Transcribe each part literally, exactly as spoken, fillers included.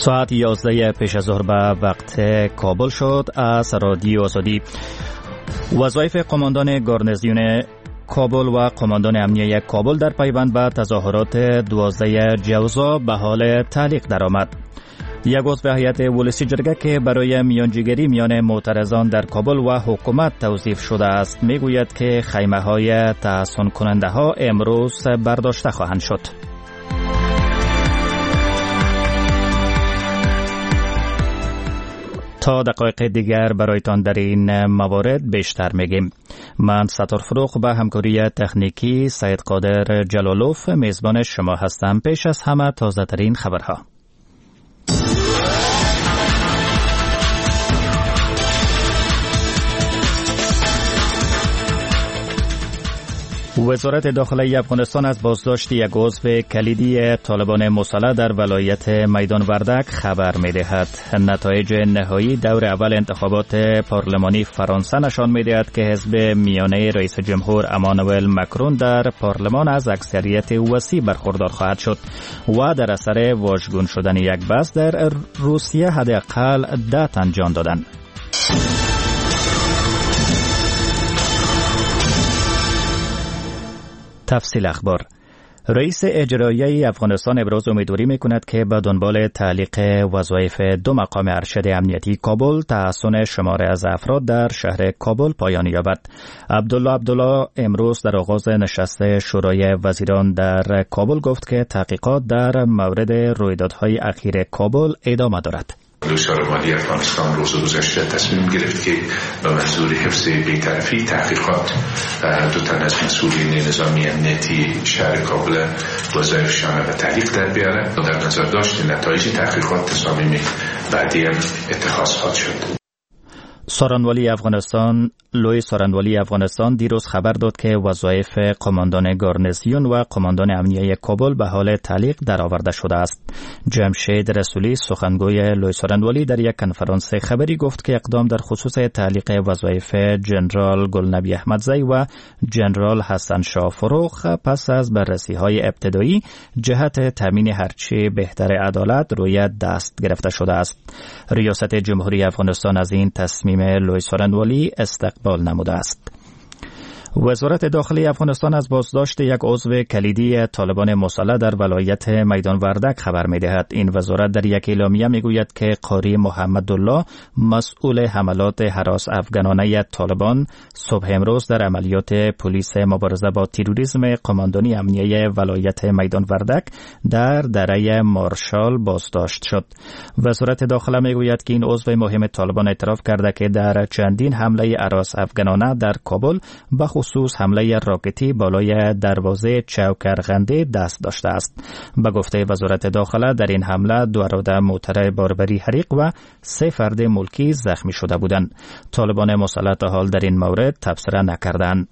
ساعت یازده پیش از ظهر به وقت کابل شد. از رادیو آزادی وظایف قماندان گارنیزیون کابل و قماندان امنیه کابل در پیوند به تظاهرات دوازده جوزا به حال تعلیق درآمد. یک عضو هیئت ولسی جرگه که برای میانجیگری میان معترضان در کابل و حکومت توصیف شده است میگوید که خیمه های تحسن کننده ها امروز برداشته خواهند شد. تا دقایق دیگر برایتان در این موارد بیشتر میگیم. من ستار فروغ به همکاری تکنیکی سید قادر جلالوف میزبان شما هستم. پیش از همه تازه ترین خبرها. وزارت داخلی افغانستان از بازداشت یک عضو کلیدی طالبان مسلح در ولایت میدان وردک خبر می‌دهد. نتایج نهایی دور اول انتخابات پارلمانی فرانسه نشان می‌دهد که حزب میانه رئیس جمهور امانوئل مکرون در پارلمان از اکثریت وسیع برخوردار خواهد شد و در اثر واژگون شدن یک بس در روسیه حداقل ده تن جان دادند. تفصیل اخبار. رئیس اجرایی افغانستان ابراز امیدواری می‌کند که به دنبال تعلیق وظایف دو مقام ارشد امنیتی کابل تحسن شماره از افراد در شهر کابل پایان یابد. عبدالله عبدالله امروز در آغاز نشست شورای وزیران در کابل گفت که تحقیقات در مورد رویدادهای اخیر کابل ادامه دارد. دستور مالی افغانستان روز گذشته تصمیم گرفت که به منظور حفظ بی‌طرفی تحقیقات دو تن از مسئولین نظامی امنیتی شهر کابل وظایفشان به تعلیق در بیاره و در نظر داشت نتایج تحقیقات تصامیم بعدی اتخاذ خواهد شد. سارنوالی افغانستان لوی سارنوالی افغانستان دیروز خبر داد که وظایف قماندان گارنیزیون و قماندان امنیه کابل به حال تعلیق درآورده شده است. جمشید رسولی سخنگوی لوی سارنوالی در یک کنفرانس خبری گفت که اقدام در خصوص تعلیق وظایف جنرال گلنبی احمدزی و جنرال حسن شاه فروغ پس از بررسی‌های ابتدایی جهت تامین هرچه بهتر عدالت روی دست گرفته شده است. ریاست جمهوری افغانستان از این تصمیم لوی سارنوالی استقبال نموده است. وزارت داخلی افغانستان از بازداشت یک عضو کلیدی طالبان مسلح در ولایت میدان وردک خبر می‌دهد. این وزارت در یک اعلامیه می‌گوید که قاری محمدالله مسئول حملات هراس افغانانه طالبان صبح امروز در عملیات پلیس مبارزه با تروریسم قماندانی امنیه ولایت میدان وردک در دره مارشال بازداشت شد. وزارت داخله می‌گوید که این عضو مهم طالبان اعتراف کرده که در چندین حمله هراس افغانانه در کابل به خصوص حمله راکتی بالای دروازه چوکرغنده دست داشته است. به گفته وزارت داخله در این حمله دو اراده موتر باربری حریق و سه فرد ملکی زخمی شده بودند. طالبان مسلح تا حال در این مورد تبصره نکردند.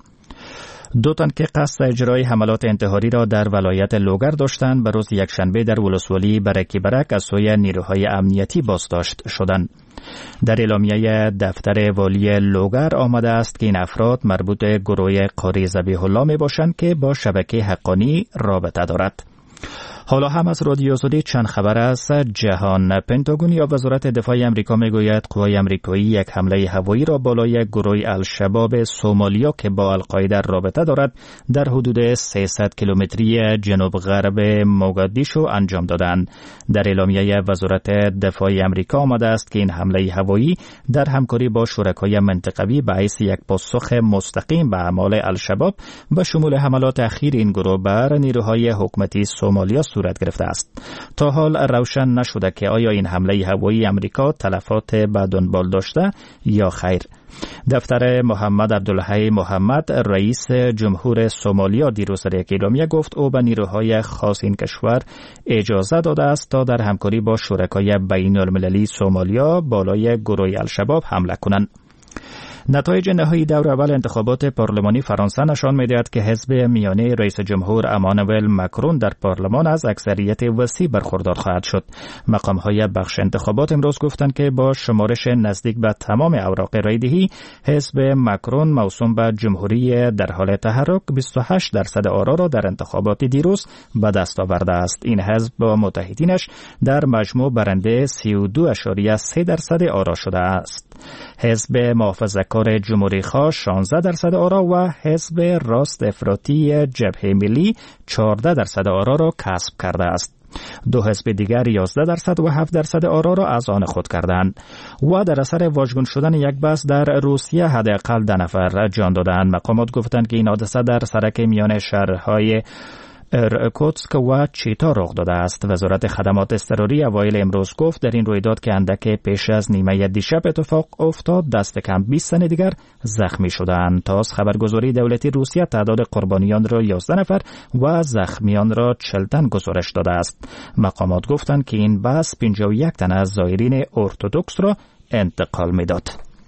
دو تن که قصد اجرای حملات انتحاری را در ولایت لوگر داشتند به روز یکشنبه در ولسوالی برکی برک از سوی نیروهای امنیتی بازداشت شدند. در اعلامیه دفتر والی لوگر آمده است که این افراد مربوط گروه قاری ذبیح الله می باشند که با شبکه حقانی رابطه دارد. حالا هم از رادیو آزادی چند خبر از جهان. پنتاگون یا وزارت دفاع امریکا میگوید قوای امریکایی یک حمله هوایی را بالای گروه الشباب سومالیا که با القاعده رابطه دارد در حدود سیصد کیلومتری جنوب غرب موگادیشو انجام دادند. در اعلامیه وزارت دفاع امریکا آمده است که این حمله هوایی در همکاری با شرکای منطقوی باعث یک پاسخ مستقیم به اعمال الشباب و شمول حملات اخیر این گروه بر نیروهای حکومتی سومالیا صورت گرفته است. تا حال روشن نشده که آیا این حمله هوایی امریکا تلفات به دنبال داشته یا خیر. دفتر محمد عبدالحی محمد رئیس جمهور سومالیا دیروز در یک اعلامیه گفت او به نیروهای خاص این کشور اجازه داده است تا در همکاری با شرکای بین المللی سومالیا بالای گروه الشباب حمله کنند. نتایج نهایی دور اول انتخابات پارلمانی فرانسه نشان می‌دهد که حزب میانه رئیس جمهور امانوئل ماکرون در پارلمان از اکثریت وسیع برخوردار خواهد شد. مقام‌های بخش انتخابات امروز گفتند که با شمارش نزدیک به تمام اوراق رایدهی، حزب ماکرون موسوم به جمهوری در حال تحرک بیست و هشت درصد آرا را در انتخابات دیروز به دست آورده است. این حزب با متحدینش در مجموع برنده سی و دو اشاریه سه درصد آرا شده است. حزب محافظه‌کار جمهوری‌خواه شانزده درصد آرا و حزب راست افراطی جبهه ملی چهارده درصد آرا را کسب کرده است. دو حزب دیگر یازده درصد و هفت درصد آرا را از آن خود کردند و در اثر واژگون شدن یک بس در روسیه حداقل ده نفر جان دادند. مقامات گفتند که این حادثه در سرک میان شهرهای ارکوتسک و چیتا رخ داده است. وزارت خدمات اضطراری اوایل امروز گفت در این رویداد که اندک پیش از نیمه دیشب اتفاق افتاد، دست کم بیست تن دیگر زخمی شدند. تا از خبرگزاری دولتی روسیه تعداد قربانیان را یازده نفر و زخمیان را چهل تن گزارش داده است. مقامات گفتند که این بس پنجاه و یک تن از زائرین ارتدوکس را انتقال میداد.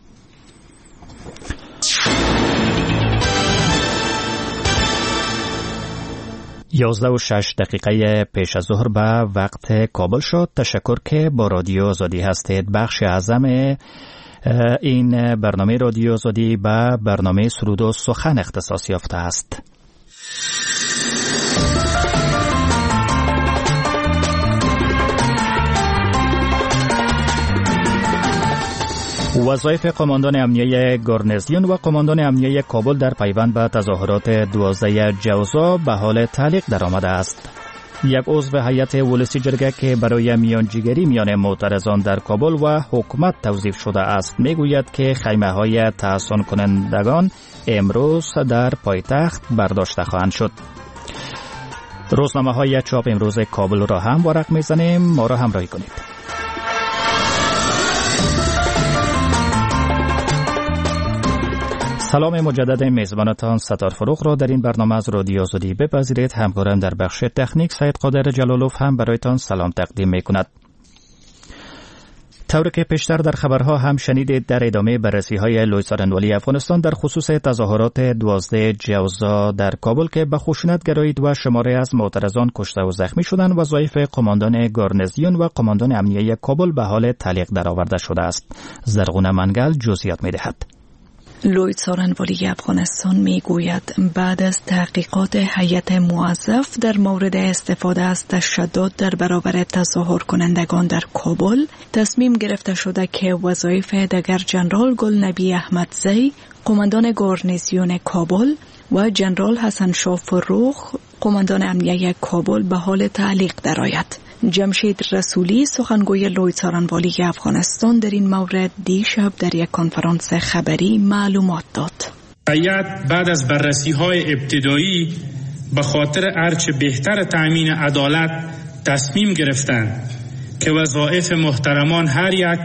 یازده و شش دقیقه پیش از ظهر به وقت کابل شد. تشکر که با رادیو آزادی هستید. بخش اعظم این برنامه رادیو آزادی به برنامه سرود و سخن اختصاص یافته است. وظایف قماندان امنیه گارنیزیون و قماندان امنیه کابل در پیوند به تظاهرات دوازده جوزا به حال تعلیق درآمده است. یک عضو هیئت ولسی جرگه که برای میانجیگری میان معترضان در کابل و حکومت توظیف شده است میگوید که خیمه های تحصن کنندگان امروز در پایتخت برداشته خواهند شد. روزنامه های چاپ امروز کابل را هم ورق میزنیم، ما را همراهی کنید. سلام مجدد میزبانتان ستار فروغ را در این برنامه از رادیو آزادی بپذیرید. همکارم در بخش تکنیک سید قادر جلالوف هم برایتان سلام تقدیم می کند. طوری که پیشتر در خبرها هم شنیدید، در ادامه بررسی های لوی څارنوالي افغانستان در خصوص تظاهرات دوازده جوزا در کابل که به خشونت گرایید و شماره از معترضان کشته و زخمی شدند، وظایف قماندان گارنیزیون و قماندان امنیه کابل به حال تعلیق درآورده شده است. زرغونه منگل جزئیات می‌دهد. لوی څارنوالي افغانستان میگوید بعد از تحقیقات هیئت موظف در مورد استفاده از تشدد در برابر تظاهر کنندگان در کابل تصمیم گرفته شده که وظایف دگر جنرال گلنبی احمدزی قماندان گارنیزیون کابل و جنرال حسن شاه فروخ قماندان امنیه کابل به حال تعلیق درآید. جمشید رسولی سخنگوی لوی څارنوالي افغانستان در این مورد دیشب در یک کنفرانس خبری معلومات داد. هیئت بعد از بررسی‌های ابتدایی به خاطر ارچه بهتر تأمین عدالت تصمیم گرفتند که وظایف محترمان هر یک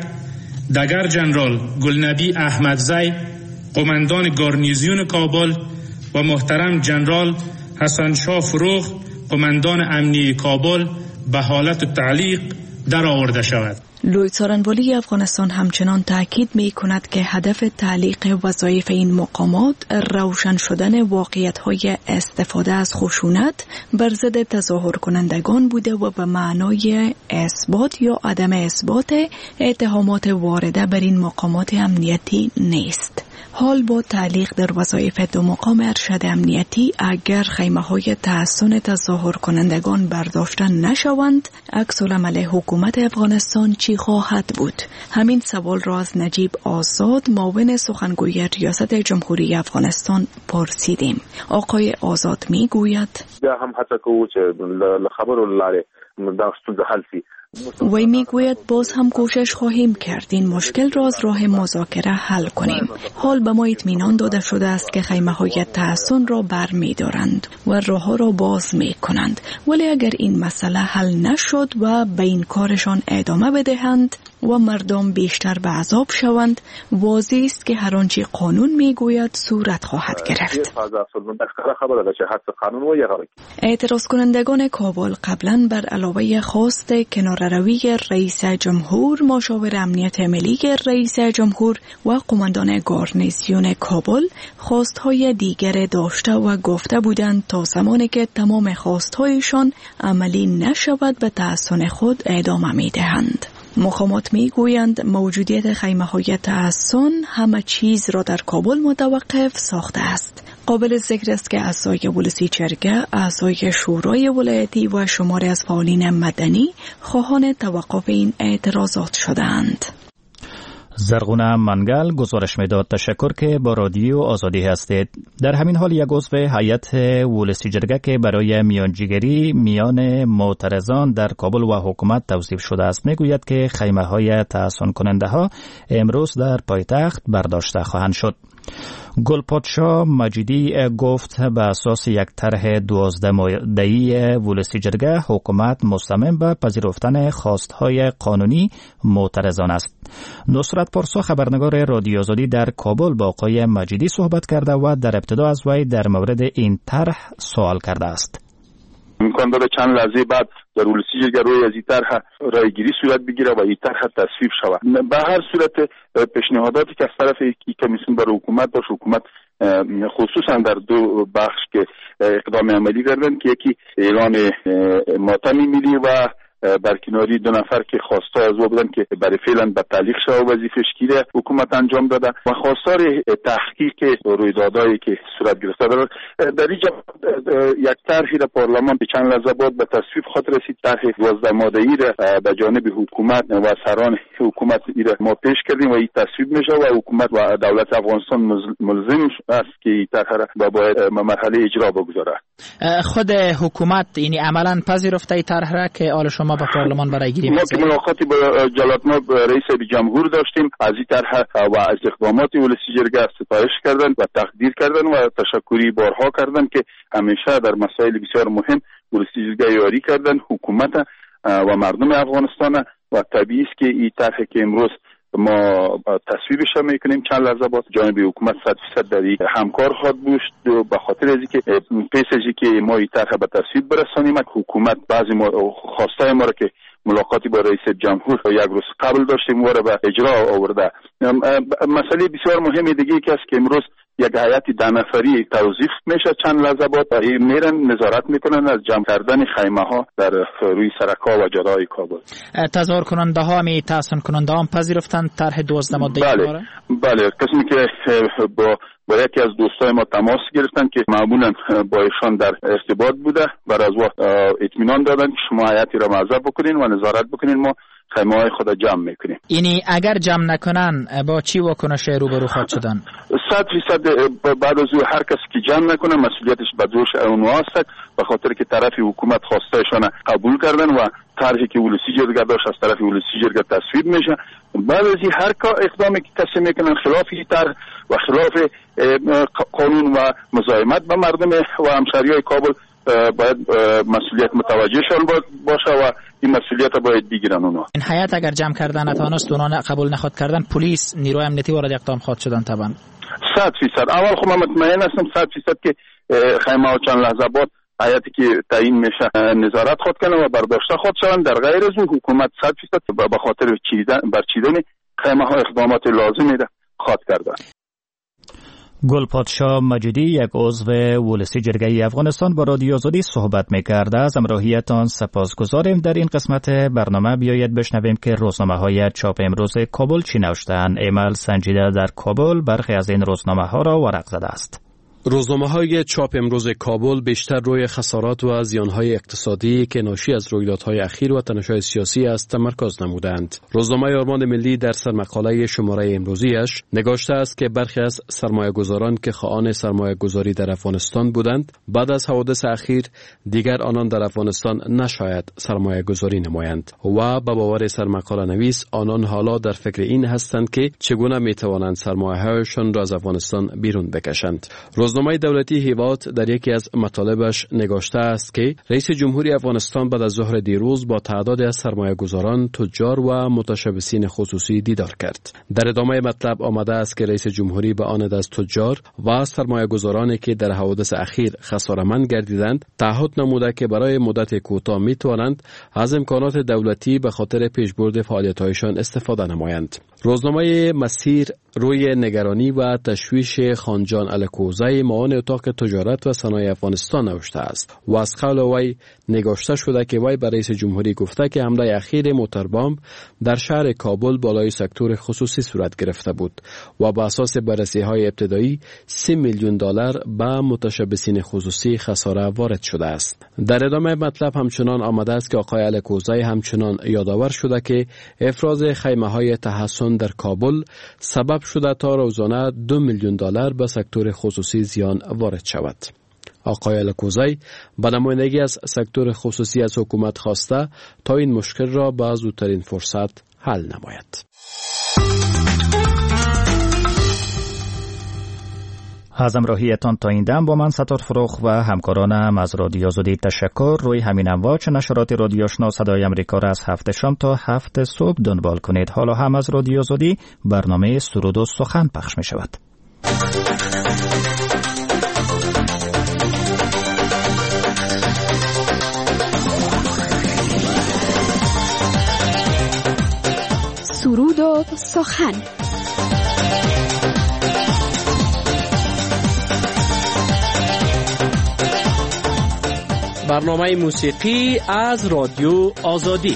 دگر جنرال گلنبی احمدزی قماندان گارنیزیون کابل و محترم جنرال حسن شاه فروخ قماندان امنیه کابل به حالت تعلیق در آورده شود. لوی څارنوالي افغانستان همچنان تاکید می کند که هدف تعلیق وظایف این مقامات روشن شدن واقعیت‌های استفاده از خشونت بر ضد تظاهر کنندگان بوده و به معنای اثبات یا عدم اثبات اتهامات وارده بر این مقامات امنیتی نیست. حال با تعلیق در وظایف دو مقام ارشد امنیتی اگر خیمه‌های تحصن تظاهر کنندگان برداشته نشوند، عکس‌العمل حکومت افغانستان چی خواهد بود؟ همین سوال را از نجیب آزاد معاون سخنگوی ریاست جمهوری افغانستان پرسیدیم. آقای آزاد میگوید هم حتی که خبر لاره داشتون حل سی وی میگوید باز هم کوشش خواهیم کرد این مشکل را از راه مذاکره حل کنیم. حال به ما اطمینان داده شده است که خیمه های تحصن را بر می دارند و راه ها را باز می کنند، ولی اگر این مسئله حل نشد و به این کارشان ادامه بدهند و مردم بیشتر به عذاب شوند، واضح است که هر آنچه قانون میگوید صورت خواهد گرفت. اعتراض کنندگان کابل قبلا بر علاوه خواست کناره‌روی رئیس جمهور، مشاور امنیت ملی رئیس جمهور و قماندان گارنیزیون کابل خواستهای دیگر داشته و گفته بودند تا زمانی که تمام خواستهایشان عملی نشود به تحصن خود ادامه می‌دهند. مقامات میگویند موجودیت خیمه‌های تحصن همه چیز را در کابل متوقف ساخته است. قابل ذکر است که اعضای ولسی جرگه، اعضای شورای ولایتی و شماری از فعالین مدنی خواهان توقف این اعتراضات شدند. زرغونه منگل گزارش میداد. تشکر که با رادیو آزادی هستید. در همین حال یک عضو هیئت ولسی جرگه که برای میانجیگری میان معترضان در کابل و حکومت توصیف شده است میگوید که خیمه های تحصن کننده ها امروز در پایتخت برداشته خواهند شد. گلپادشاه مجیدی گفت به اساس یک طرح دوازده ماده‌ای ولسی جرگه حکومت مصمم به پذیرفتن خواستهای قانونی معترضان است. نصرت پارسا خبرنگار رادیو آزادی در کابل با آقای مجیدی صحبت کرده و در ابتدا از وی در مورد این طرح سوال کرده است. امکان داره چند لحظه بعد در ولسی جرگه روی از این طرح رایگیری صورت بگیره و این طرح تصویب شود. به هر صورت پیشنهاداتی که از طرف کمیسیون برای حکومت باشه، حکومت خصوصا در دو بخش که اقدام عملی کردن که یکی اعلان ماتم ملی و برکناری دو نفر که خواستار از او بودن که برای فعلا به تعلیق شود وظیفه گیری حکومت انجام داده و خواستار تحقیق رویدادهایی که صورت گرفته در در اینجا یک طرحی را پارلمان به چند لحظه بعد به تصویب خاطر رسید. طرح دوازده ماده‌ای را به جانب حکومت و سران حکومت را ما پیش کردیم و این تصویب میشه و حکومت و دولت افغانستان ملزم است که این طرح را باید مرحله اجرا بگذاره. خود حکومت یعنی عملاً پذیرفته این طرح را که آل شما با پارلمان برای گیری ما که ملاقاتی با جلالتمآب رئیس جمهور داشتیم، از این طرح و از اقدامات ولسی جرگه ستایش کردن و تقدیر کردن و تشکری بارها کردن که همیشه در مسائل بسیار مهم ولسی جرگه یاری کردن حکومت و مردم افغانستان و طبیعی است که این طرح که امروز ما تصویبش هم میکنیم چند لحظه بعد جانب حکومت صد فیصد در این همکار خواهد بود به خاطر از اینکه پیش از اینکه ما این طرح به تصویب برسانیم حکومت بعضی خواستای ما را که ملاقاتی با رئیس جمهور یک روز قبل داشتیم و را به اجرا آورده. مسئله بسیار مهمی دیگه که است که امروز یک هیئت ده نفری توظیف میشه چند لحظه بعد میرن نظارت میکنن از جمع کردن خیمه ها در روی سرک‌ها و جاده‌های کابل. تظاهر کننده ها می تحصن کننده ها پذیرفتن طرح دوازده ماده بله ما را؟ بله کسی که با با یکی از دوستای ما تماس گرفتن که معمولا با ایشان در ارتباط بوده، بعد از وقت اطمینان دادن که شما هیئتی را معزب بکنین و نظارت بکنین، ما خیمه های خود جمع میکنیم. یعنی اگر جمع نکنن با چی واکنش روبرو خواهد شدن؟ صد فیصد بعد از او هر کسی که جمع نکنه مسئولیتش به دوش اونها است، به خاطر که طرف حکومت خواستایشان قبول کردن و طرحی که ولسی جرگه داشت از طرف ولسی جرگه تصویب میشه. بعد از این هر اقدامی که کسی میکنن خلاف این طرح و خلاف قانون و مزاحمت به مردم و همشهریای کابل باید مسئولیت متوجهشان باشه و این مسئولیت باید بگیرن اونها. این هیئت اگر جمع کردن نتوانست اونها قبول نخواد کردن، پلیس نیروی امنیتی وارد اقدام خواهد شدن طبعا. صد فیصد اول خب من مطمئن هستم صد فیصد که خیمه ها چند لحظه بعد هیئتی که تعیین میشه نظارت خود کنه و برداشته خود شوند. در غیر از اون حکومت صد فیصد به خاطر برچیدن خیمه ها اقدامات لازمی ده خواهد کردن. گلپادشاه مجیدی یک عضو ولسی جرگه افغانستان با رادیو آزادی صحبت می‌کرد. از همراهیتان سپاسگزاریم. در این قسمت برنامه بیایید بشنویم که روزنامه‌های چاپ امروز کابل چی نوشته‌اند. ایمل سنجیده در کابل برخی از این روزنامه‌ها را ورق زده است. روزنامه‌های چاپ امروز کابل بیشتر روی خسارات و زیان‌های اقتصادی که ناشی از رویدادهای اخیر و تنش‌های سیاسی است تمرکز نمودند. روزنامه آرمان ملی در سرمقاله شماره امروزیش نگاشته است که برخی از سرمایه‌گذاران که خواهان سرمایه‌گذاری در افغانستان بودند، بعد از حوادث اخیر دیگر آنان در افغانستان نشاید سرمایه‌گذاری نمایند و به باور سرمقاله نویس آنان حالا در فکر این هستند که چگونه می‌توانند سرمایه‌هایشان را از افغانستان بیرون بکشند. روزنامه دولتی هیوات در یکی از مطالبش نگاشته است که رئیس جمهوری افغانستان بعد از ظهر دیروز با تعدادی از سرمایه‌گذاران، تجار و متشبثین خصوصی دیدار کرد. در ادامه مطلب آمده است که رئیس جمهوری به آن از تجار و سرمایه‌گذارانی که در حوادث اخیر خساره‌مند گردیدند تعهد نموده که برای مدت کوتاه می‌توانند از امکانات دولتی به خاطر پیشبرد فعالیت‌هایشان استفاده نمایند. روزنامه مسیر روی نگرانی و تشویش خانجان الکوزی معاون اتاق تجارت و صنایع افغانستان نوشته است و از قول وی نگاشته شده که وی به رئیس جمهوری گفته که حمله اخیر موتربمب در شهر کابل بالای سکتور خصوصی صورت گرفته بود و به اساس بررسی‌های ابتدایی سی میلیون دلار به متشبثین خصوصی خساره وارد شده است. در ادامه مطلب همچنان آمده است که آقای الکوزی همچنان یادآور شده که افراز خیمه‌های تحصن در کابل سبب شده تا روزانه دو میلیون دلار به سکتور خصوصی زیان وارد شود. آقای الکوزی به نمایندگی از سکتور خصوصی از حکومت خواسته تا این مشکل را به زودترین فرصت حل نماید. از همراهیتان تا این دم با من ستار فروخ و همکارانم از رادیو آزادی تشکر. روی همین امواج نشرات رادیو آشنا صدای امریکا را از هفت شام تا هفت صبح دنبال کنید. حالا هم از رادیو آزادی برنامه سرود و سخن پخش می شود. سرود و سخن. برنامه موسیقی از رادیو آزادی.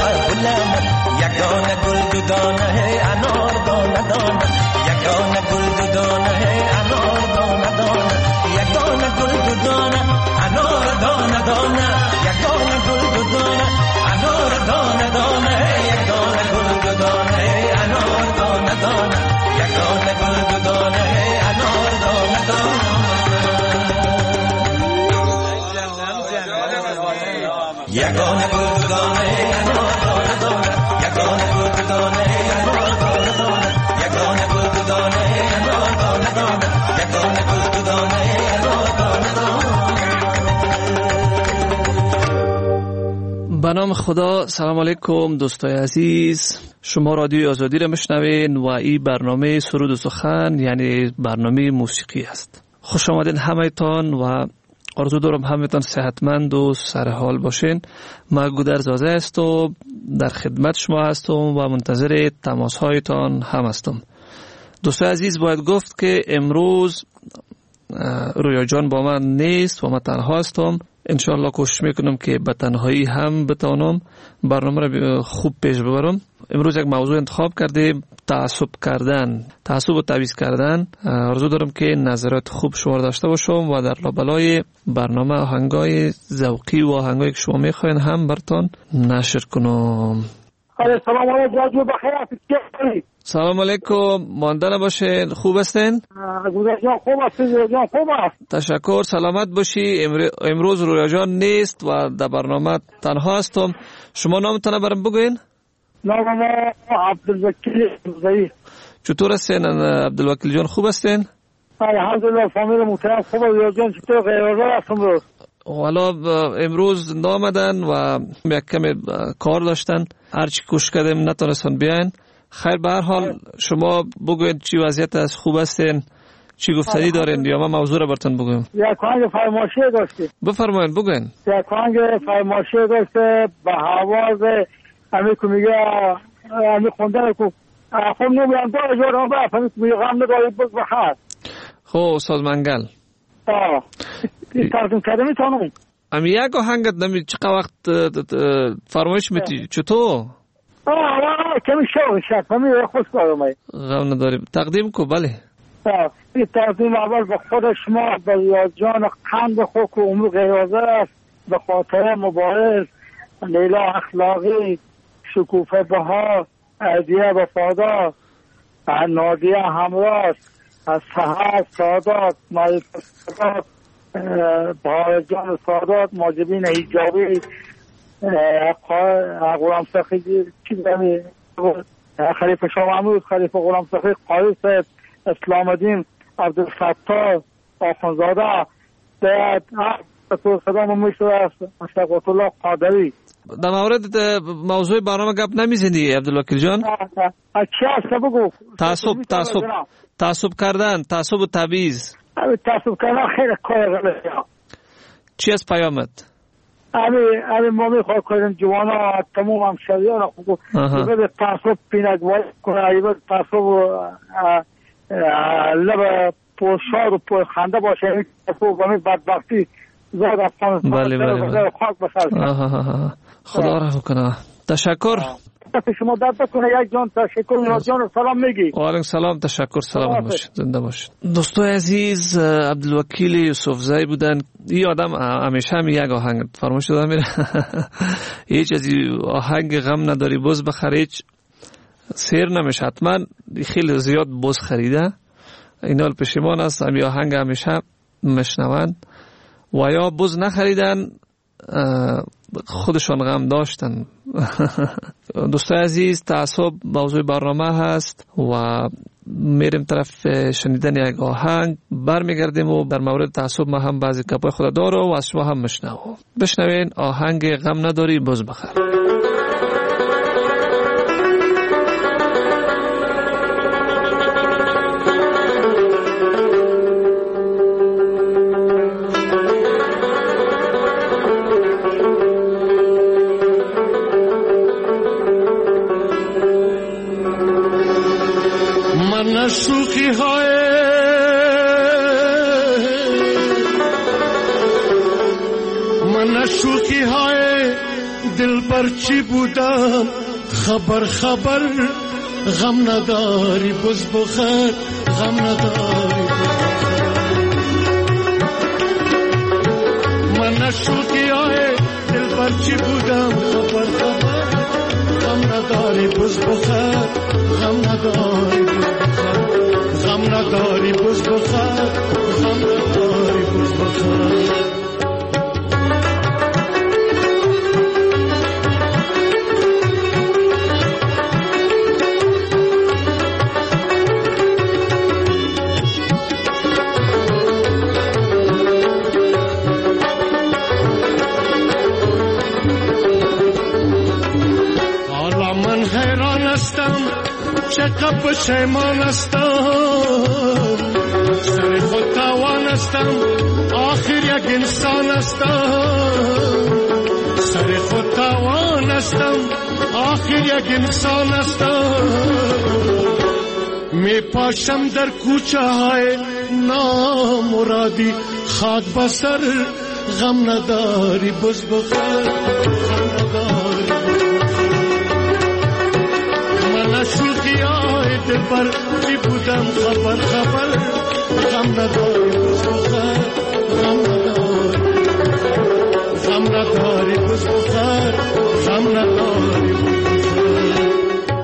قبول من یگانه گل دانه انار دانه دانه یگانه گل دانه انار دانه دانه یگانه گل دانه انار دانه دانه یگانه گل دانه انار دانه دانه یگانه گل دانه انار دانه دانه یگانه گل دانه انار دانه دانه یگانه گل دانه انار دانه دانه یگانه گل دانه انار دانه دانه یگانه گل دانه انار دانه دانه یگانه گل دانه انار دانه دانه. به نام خدا. سلام علیکم دوستای عزیز، شما رادیوی آزادی را میشنوین و این برنامه سرود و سخن یعنی برنامه موسیقی است. خوش آمدین همه‌تان و آرزو دارم همه‌تان صحتمند و سرحال باشین. من گودرزاده هستم و در خدمت شما هستم و منتظر تماس هایتان هم هستم. دوستای عزیز، باید گفت که امروز رویا جان با من نیست و من تنها هستم. انشاءالله کوشش میکنم که به تنهایی هم بتانم برنامه را خوب پیش ببرم. امروز یک موضوع انتخاب کردیم، تعصب کردن، تعصب و تعویض کردن. آرزو دارم که نظرات خوب شما داشته باشم و در لابلای برنامه آهنگای ذوقی و آهنگایی که شما میخواین هم برتان نشر کنم. سلام علیکم، بخیر. سلام علیکم، مانده نباشین. خوب هستین؟ رویا جان خوب است، رویا جان خوب است. تشکر، سلامت باشی. امروز رویا جان نیست و در برنامه تنها هستم. شما نامتان برام بگوین؟ نامم عبدالوکیل زئی. چطور هستین عبدالوکیل جان؟ خوب هستین؟ الحمدلله، فامیل محترم خوبه. رویا جان چطور؟ غیرآزاد هستم روز. حالا امروز نامدن و یک کمی کار داشتن، هرچی کوشش کردیم نتونستن بیاین. خیر، به هر حال شما بگوید چی وضعیت است، خوب هستین، چی گفتنی دارین یا من موضوع را براتون بگویم؟ یک آهنگ فرمایشی داشتی. بفرمایید، بگوین. یک آهنگ فرمایشی داشته به حواز امی که میگه امی خوندن که خب نمیدونم دو هزار هم برف امی که میگه غم نداری بز بخیر. خب استاد منگل آه این ترجم کرده میتونم امی یک آهنگت نمی چقدر وقت فرمایش میتی چطور؟ آه آه کمی شوق شد همی خوش کارم ای غم نداری تقدیم کو. بله این تقدیم اول به خود شما، به یادجان قند خود که عمر غیازه است، به خاطر مبارز لیلا اخلاقی، شکوفه بها، عدیه وفادار، نادیه همراز، از سهر سادات، معرفت سادات، بهار جان سادات، ماجبین حجابی، غلام سخی چی دمی خلیفه شاه محمود، خلیفه غلام سخی، قاری صاحب، اسلام الدین عبدالفتاح آخونزاده، باید تو صدام میشده است اشرقات الله قادری. در مورد موضوع برنامه گپ نمیزنی عبدالوکیل جان؟ چی هست بگو؟ تعصب تعصب تعصب کردن، تعصب و تعویض. تعصب کردن خیلی کار غلطه. چی از پیامت؟ امی امی ما میخواه کنیم جوانا تمام همشهریان خوب به تعصب پینگواری کنه، ایوه تعصب لب پرشاد و پرخنده باشه. این تعصب و بدبختی زاد افغانستان بله بله خاک بسر. خدا رحم کنه. تشکر. شما داد بکنه یک جان. تشکر. یک جان سلام میگی. و علیکم سلام. تشکر. سلام باش. زنده باش. دوستای عزیز، عبدالوکیل یوسفزئی بودن. این آدم همیشه هم یک آهنگ فرمایش داده میره. هیچ از آهنگ غم نداری بز بخر هیچ سیر نمیشه. حتما خیلی زیاد بز خریده. اینا پشیمان است. همین آهنگ همیشه مشنون و یا بز نخریدن خودشان غم داشتن. دوستای عزیز، تعصب موضوع برنامه هست و میریم طرف شنیدن یک آهنگ. برمیگردیم و در مورد تعصب ما هم بعضی گپای خود داره و از شما هم مشنویم. بشنوین آهنگ غم نداری بز بخر. شوخی های من شوخی های دل بر چی بودم خبر خبر غم نداری بز بخیر غم نداری من نشوکی آئے دل بر چی بودم خبر خبر غم نداری بز بخیر غم نداری غم نداری بز بخیر غم نداری بز بخیر چقدر پشیمان هستم سر خود توان هستم آخر یک انسان هستم سر خود توان هستم آخر یک انسان هستم می پاشم در کوچه های نامرادی خاک بسر غم نداری بز بخیر غم نداری شوخی آئے دل پر چی بودم خبر خبر غم نداری بز بخیر غم نداری غم نداری بز بخیر غم نداری بز بخیر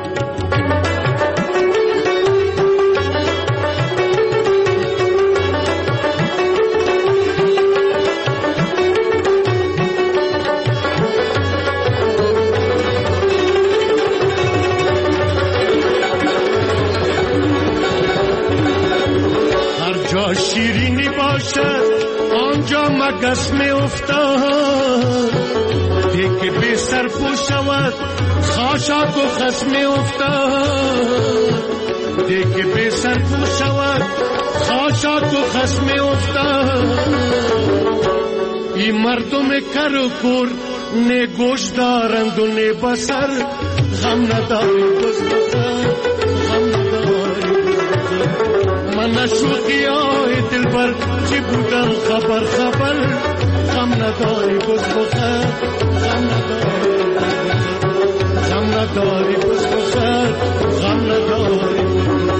شیرینی باشد آنجا مگس می افتاد دیگه بی سر پو شود خاشاک و خس می افتاد دیگه بی سر پو شود خاشاک و خس می افتاد این مردم کر و کور نه گوش دارند و نه بسر غم نداری بز بخیر غم نداری من نشوخی آئی دل بر چی بودم خبر خبر غم نداری بز بخیر غم نداری غم نداری بز بخیر غم نداری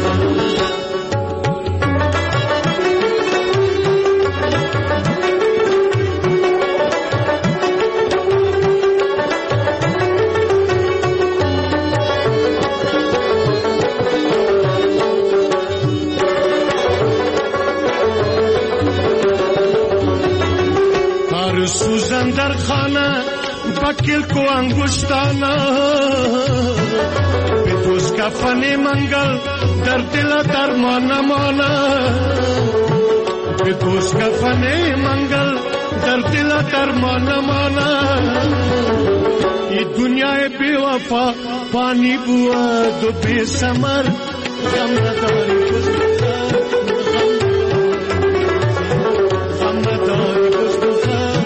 سوزن در خانه بکل کو انگشتانا به دوست کفن منگل در دل درمان مانا به دوست کفن منگل در دل درمان مانا ای دنیای بی وفا پانی بود و بی سمر غم نداری بز بخیر غم نداری بز بخیر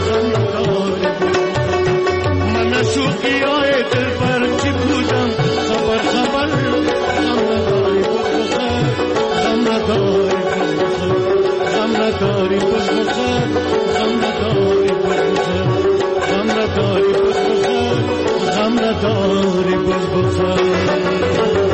شوخی آئے دل پر چی بودم خبر خبر غم نداری بز بخیر غم نداری غم نداری بز بخیر غم نداری بز بخیر غم نداری بز بخیر غم نداری بز بخیر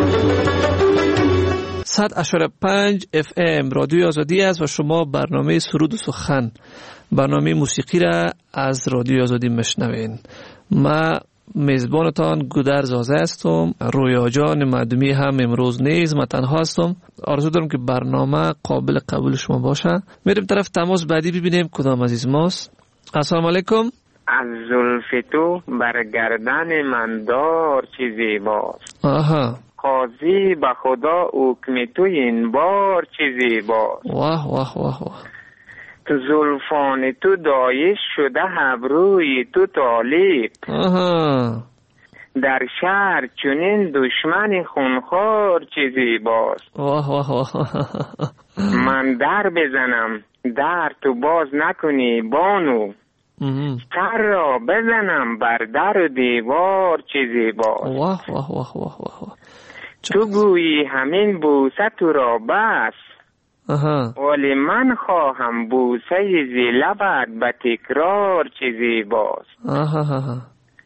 صد اشاره پنج اف ام رادیوی آزادی است و شما برنامه سرود و سخن برنامه موسیقی را از رادیوی آزادی میشنوین. ما میزبانتان گودرز آزه هستم. رویا جان مردمی هم امروز نیز من تنها هستم. آرزو دارم که برنامه قابل قبول شما باشه. میریم طرف تماس بعدی ببینیم کدام عزیز ماست. السلام علیکم. از زلف تو برگردن من دار چیزی باست. آها. قاضی به خدا حکم تو این بار چیزی باست. واه واه واه واه. تو زلفان تو دایش شده ابروی تو طالب. آها. در شهر چنین دشمن خونخوار چیزی باست. واه واه واه. من در بزنم در تو باز نکنی بانو. سر را بزنم بر در و دیوار چیزی باست. واه واه واه واه واه. تو گویی همین بوسه تو را بس. آها. ولی من خواهم بوسه زی لبت به تکرار چیزی باست. آها.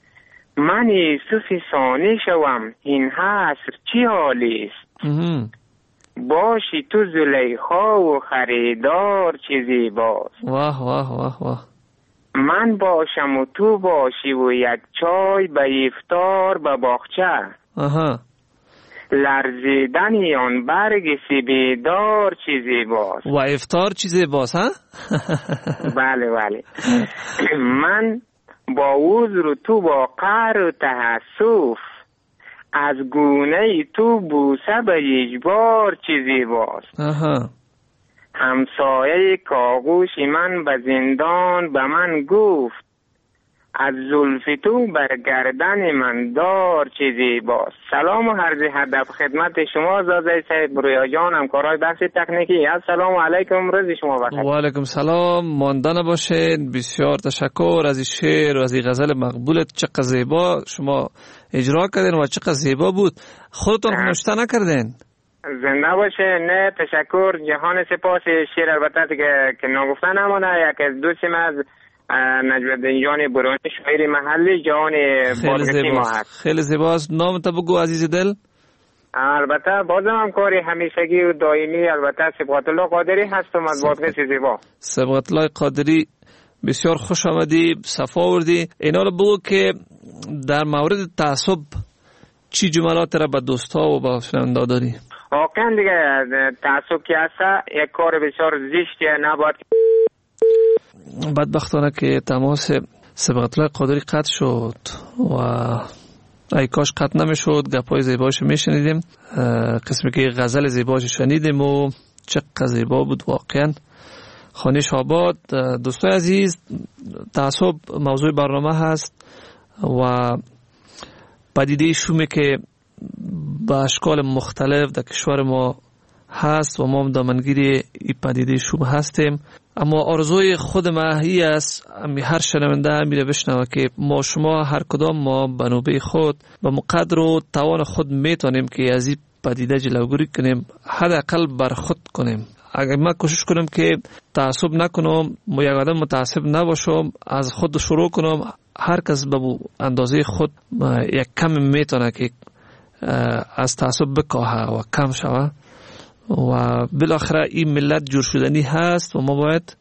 من یوسف ثانی شوم این حصر چی حالی است؟ باشی تو زلیخا و خریدار چی زیباست. واه واه واه واه. من باشم و تو باشی و یک چای به افطار به باغچه. آها. لرزیدن آن برگ سیبیدار چی زیباست. و افطار چی زیباست ها؟ بله بله. من با عذر و تو با قهر و تحسف، از گونه تو بوسه به اجبار چی زیباست. آها. همسایه کاغوش من به زندان به من گفت، از زلف تو بر گردن من دار چی زیباست. سلام و عرض ادب خدمت شما زاده صاحب، رویا جان، همکارای بخش تکنیکی. السلام علیکم، روز شما بخیر. و علیکم سلام، ماندن باشین. بسیار تشکر از این شعر و از این غزل مقبولت. چقدر زیبا شما اجرا کردین و چقدر زیبا بود. خودتون نوشته نکردین؟ زنده باشه. نه تشکر، جهان سپاس. شعر البته که که نگفتن نمانه، یک از دوستم از نجم‌الدین جان برانی، شاعر محلی جان بادغیسی ما هست. خیلی زیباست. نام تا بگو عزیز دل. البته بازم هم کاری همیشگی و دائمی البته سبقت الله قادری هستم از بادغیس زیبا. سبقت الله قادری، بسیار خوش آمدی، صفا آوردی. اینا رو بگو که در مورد تعصب چی جملات را به دوستا و به شنوندا داری؟ واقعا دیگه تعصب که هست یک کار بسیار زشتیه، نباید. بدبختانه که تماس سبقت الله قادری قطع شد و ای کاش قطع نمیشد، گپای زیباش میشنیدیم. قسمی که غزل زیباش شنیدیم و چقدر زیبا بود واقعا. خانش آباد. دوستای عزیز، تعصب موضوع برنامه هست و پدیده شومی که به اشکال مختلف در کشور ما هست و ما هم دامنگیری این پدیده شوم هستیم. اما آرزوی خود ما هی است، هر شنونده میره بشنوه که ما شما هر کدام ما به نوبه خود به قدر و توان خود میتونیم که از این پدیده جلوگیری کنیم، حداقل بر خود کنیم. اگر ما کوشش کنیم که تعصب نکنم، ما یک آدم متعصب نباشم، از خود شروع کنم، هر کس به اندازه خود یک کم میتونه که از تعصب بکاهه و کم شوه و بالاخره این ملت جور شدنی هست و ما باید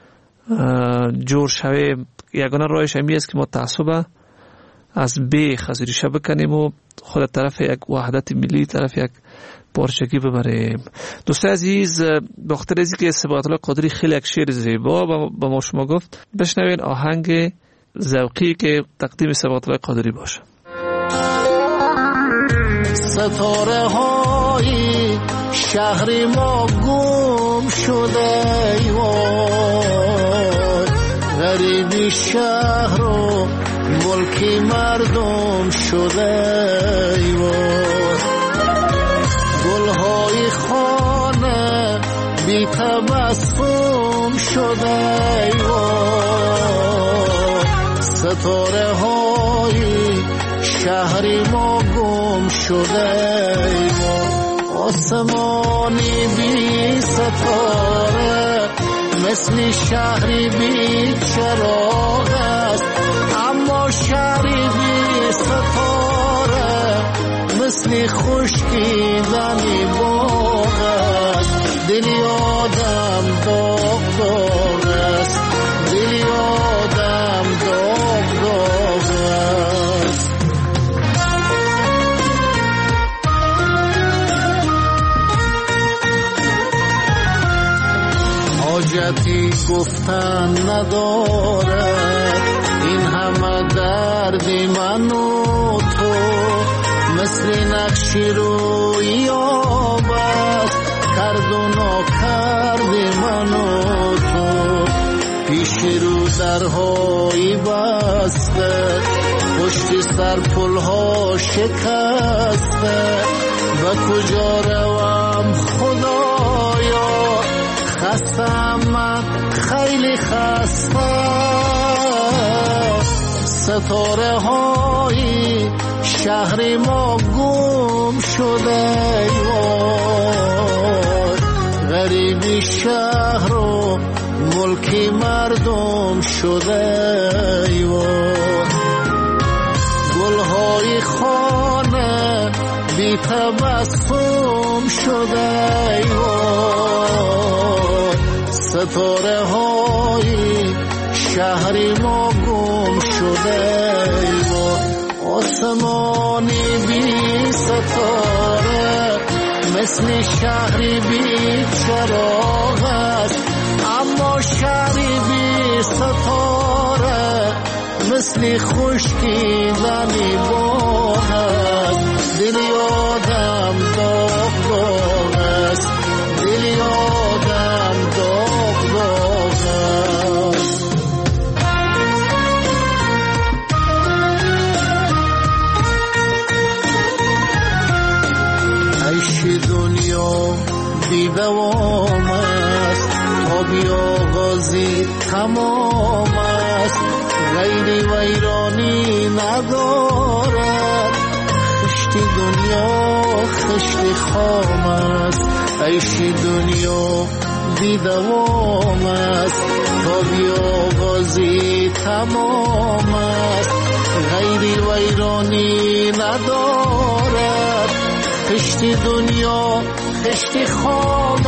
جور شویم. یگانه راهش همی است که ما تعصب از بیخ از ریشه بکنیم و خود طرف یک وحدت ملی، طرف یک پارچگی ببریم. دوستای عزیز، بخاطر از اینکه سبقت الله قادری خیلی یک شعر زیبا به ما شما گفت، بشنوین آهنگ ذوقی که تقدیم سبقت الله قادری باشه. ستاره های شهر ما گم شده ای وای، غریبی شهر و ملکی مردم شده ای وای، گلهای خانه بی تبسم شده ای وای، ستاره های شهری ما گم شده ای وای، آسمانی بی ستاره مثل شهری بی چراغ است، اما شهری بی ستاره مثل خشکیدنی باغ است، دلی آدم داغ داغ است، دلی آدم داغ داغ است. حاجتی گفتن نداره این همه دردی من و تو، مثل نقشی روی آب است کرد و ناکردی من و تو، پیش رو درهایی بسته پشت سر پلها شکسته، و کجا روم خدایا خستم من خیلی خسته، ستاره های شهر ما گم شده ای وای، غریبی شهر و ملکی مردم شده ای وای، گل بی تبسم شده ای وای ستاره های شهری ما گم شده ای وای آسمانی بی ستاره مثل شهری بی چراغ است اما شهری بی ستاره مثل خشکیدنی باغ است دل آدم داغ داغ است دل آدم داغ داغ است عیش دنیا بی دوام است تا بی آغازی تمام است غیری ویرانی ندارد خشت دنیا خشت خام است عیش دنیا بی دوام است تا بی آغازی تمام است غیری ویرانی ندارد خشت دنیا خشت خام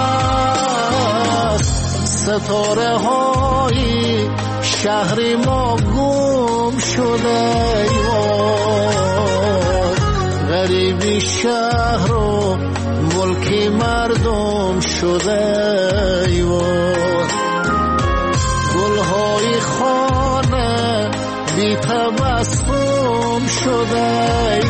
است ستاره های شهر ما گم شده ای وای غریبی شهر و ملک مردم شده ای وای گلهای خانه بی تبسم شده ای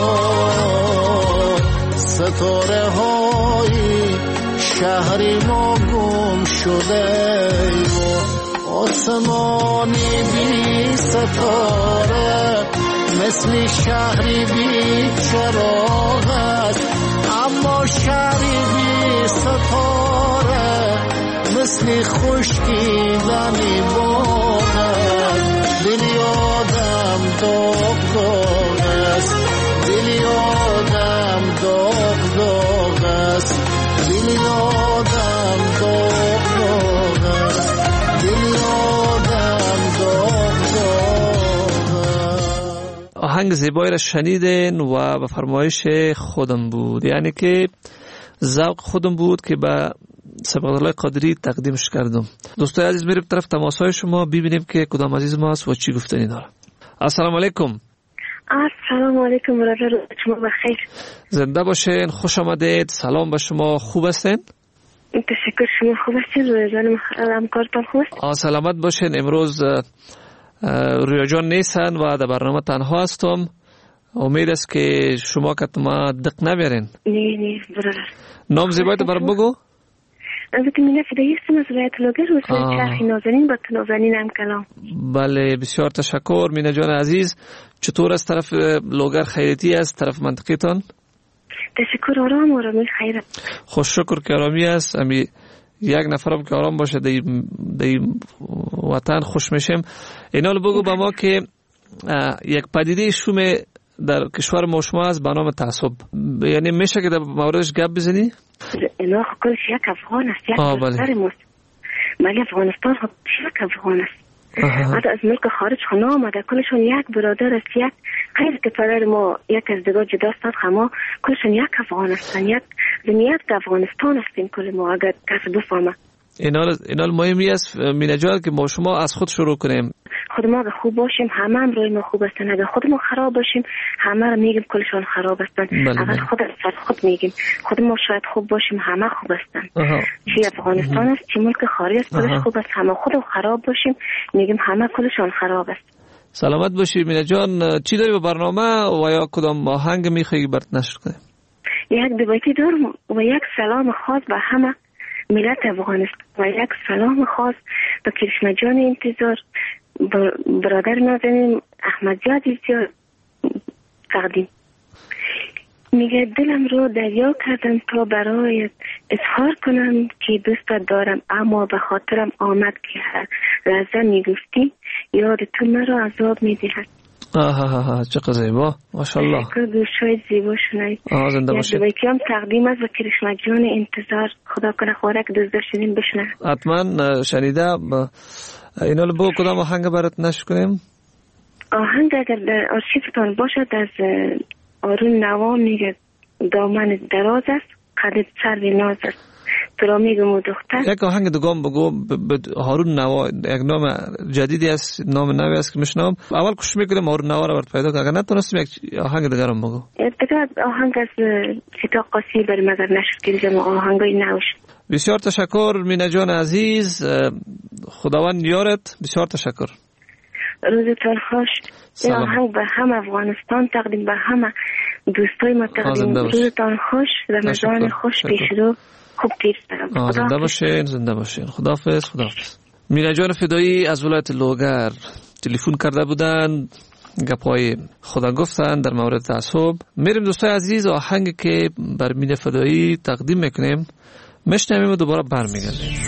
وای ستاره های شهر ما گم شده ای وای آسمانی بی ستاره مثل شهری بی چراغ است اما شهری بی ستاره مثل خشکیدنی باغ است دل آدم داغ داغ است دل آدم داغ داغ است دل آدم داغ داغ است آهنگ زیبایی را شنیدین و به فرمایش خودم بود، یعنی که ذوق خودم بود که به سبقت‌الله قادری تقدیمش کردم. دوستای عزیز میریم طرف تماس‌های شما ببینیم که کدام عزیز ما است و چی گفتنی داره. السلام علیکم. السلام علیکم برادر، شما بخیر. زنده باشین، خوش آمدید. سلام به شما، خوب هستین؟ تشکر، شما خوب هستین؟ رویجان همکارتان خوب است؟ سلامت باشین. امروز رویجان نیستن و در برنامه تنها هستم. امید است که شما که ما دق نبرین. نه نه برادر. نام زیبایت برام بگو. البته من فدایی هستم از ولایت لوگر و چرخی نازنین با نازنین هم کلام. بله بسیار تشکر مینا جان عزیز. چطور از طرف لوگر خیریتی است طرف منطقیتان؟ تشکر، آرام آرامی خیره. خوش شکر که آرامی است. امی یک نفرم که آرام باشه دی دی وطن خوش میشیم. اینا رو بگو با ما که یک پدیده شوم در کشور ما شما است به نام تعصب، یعنی میشه که در موردش گپ بزنی؟ اینا کلش یک افغان است، یک برادر ماست. ولی افغانستان خودش یک افغان است. حتی از ملک خارج خانه آمده، کلشون یک برادر است. یک غیر که پدر ما یک از دیگه جدا است، اما کلشون یک افغان هستن. یک زمیت افغانستان هستیم کل ما، اگر کسی بفهمه. اینا اینا مهمی است مینا جان که ما شما از خود شروع کنیم. خود ما اگه خوب باشیم همه هم روی ما خوب هستن، اگه خود ما خراب باشیم همه رو میگیم کلشون خراب هستن. اول خود از خود میگیم خود ما شاید خوب باشیم همه خوب هستن. چی افغانستان است چی ملک خارج است کلش خوب است، همه خود خراب باشیم میگیم همه کلشون خراب است. سلامت باشی مینا جان. چی داری به برنامه و یا کدام آهنگ میخوای برات نشر کنیم؟ یک دوبیتی دارم و یک سلام خاص به همه ملت افغانستان و یک سلام خاص به کرشمه جان انتظار، برادر نازنین احمد جان عزیزیار تقدیم. میگه دلم رو دریا کردم تا برایت اظهار کنم که دوستت دارم، اما به خاطرم آمد که هر لحظه میگفتی یاد تو مرا عذاب میدهد. آها چقدر زیبا، ماشاءالله. شکر گوشای زیبا شنید. آه زنده باشید. یک هم تقدیم از و کرشمه جان انتظار، خدا کنه خوره که دوست داشتیم بشنه. حتما شنیده. اینا رو با کدام آهنگ برات نشر کنیم؟ آهنگ اگر در آرشیفتان باشد از آرون نوا میگه دامن دراز است، قد سر ناز است. تو را میگم و دختر. یک آهنگ دوگام بگو. هارون نوا یک نام جدیدی است، نام نوی است که میشنم. اول کوشش میکنم هارون نوا رو برات پیدا کنم. اگر نتونستم یک آهنگ دیگر هم بگو. دیگر آهنگ از سیتا قاسی بر مگر نشد که دیگه آهنگای نوش. بسیار تشکر مینا جان عزیز، خداوند یارت. بسیار تشکر. روزتون خوش. این آهنگ به هم افغانستان تقدیم، به همه دوستای ما تقدیم. روزتون خوش، رمضان خوش پیش رو. خوب پیر دارم. زنده باشین، زنده باشین. خداحافظ، خداحافظ. مینا جان فدایی از ولایت لوگر تلفن کرده بودند، گپای خدا گفتن در مورد تعصب. میریم دوستای عزیز، آهنگی که بر مینا فدایی تقدیم میکنیم میشنویم و دوباره برمیگردیم.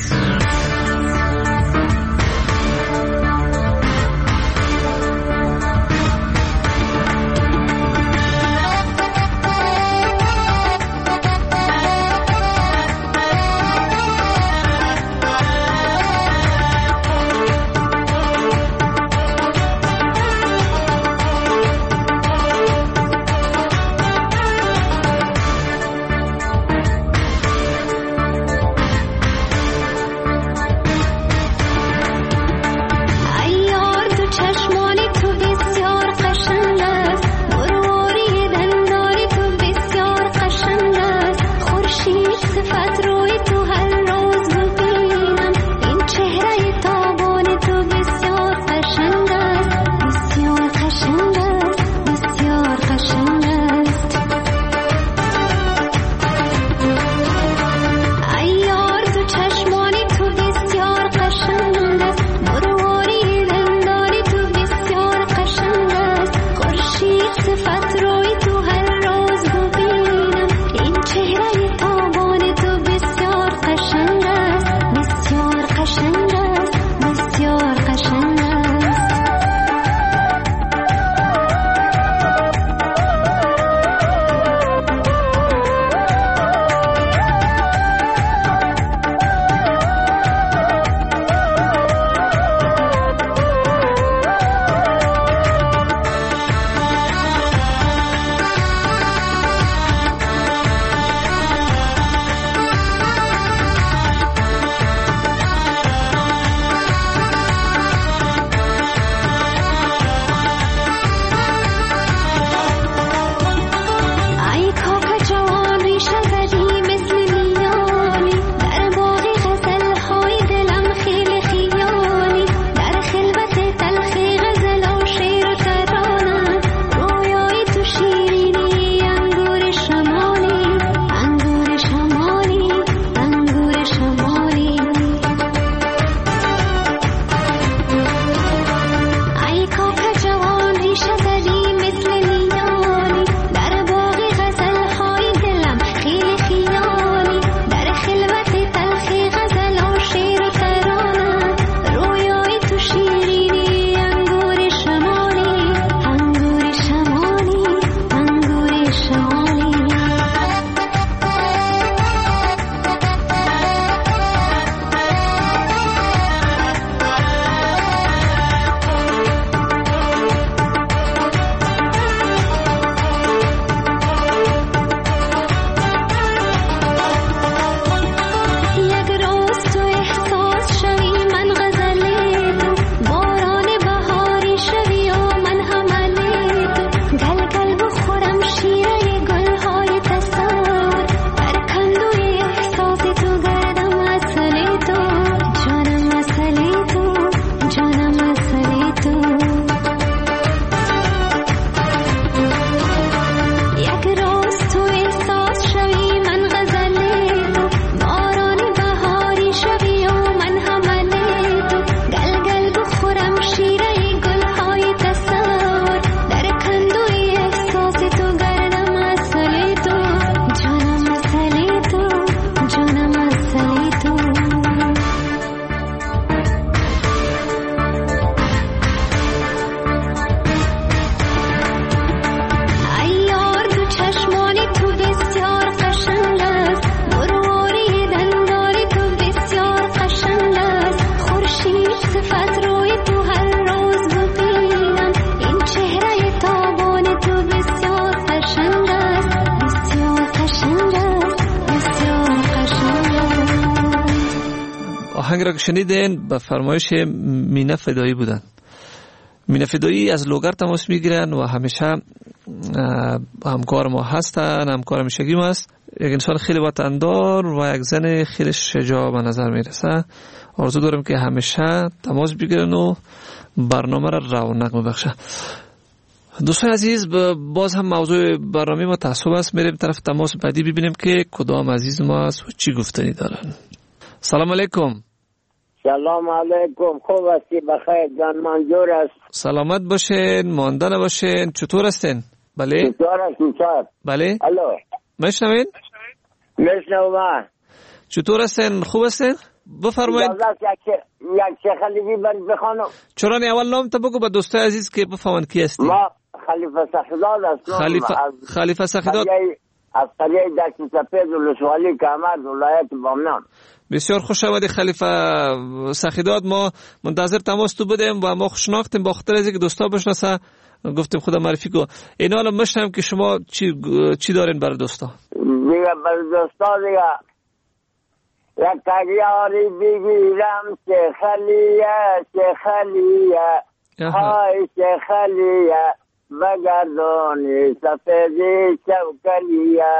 آهنگ را که شنیدین به فرمایش مینه فدایی بودن. مینه فدایی از لوگر تماس میگیرن و همیشه همکار ما هستن، همکار همیشگی ما هست. یک انسان خیلی وطندار و یک زن خیلی شجاع به نظر میرسه. آرزو دارم که همیشه تماس بگیرن و برنامه را رونق ببخشه. دوستان عزیز، باز هم موضوع برنامه ما تعصب است. میریم طرف تماس بعدی ببینیم که کدام عزیز ما است و چی گفتنی دارن. سلام علیکم. سلام علیکم. خوب هستی؟ بخیر جان منجور است. سلامت باشین، مانده نباشین. چطور هستین؟ بله. چطور هستین صاحب؟ بله. الو. میشنوین؟ میشنوم. چطور هستین؟ خوب هستین؟ بفرمایید. یک شیخ خلیفی برد بخوانم. چرا نه اول نام تا بگو به دوستای عزیز که بفهمن کی هستی. ما خلیفه سخیداد هستم. خلیفه خلیفه سخیداد از قریه دشت سپید ولسوالی کامرد ولایت بامیان. بسیار خوش آمدی خلیفه سخیداد. ما منتظر تماس تو بودیم و ما خوشناختیم با خاطر اینکه دوستا بشناسه گفتیم خدا معرفی کو. اینا الان مشنم که شما چی چی دارین برای دوستا؟ دیگه برای دوستا دیگه یک یاری بگیرم چه خلیه چه خلیه های چه خلیه بگردانی سفیدی چوکلیه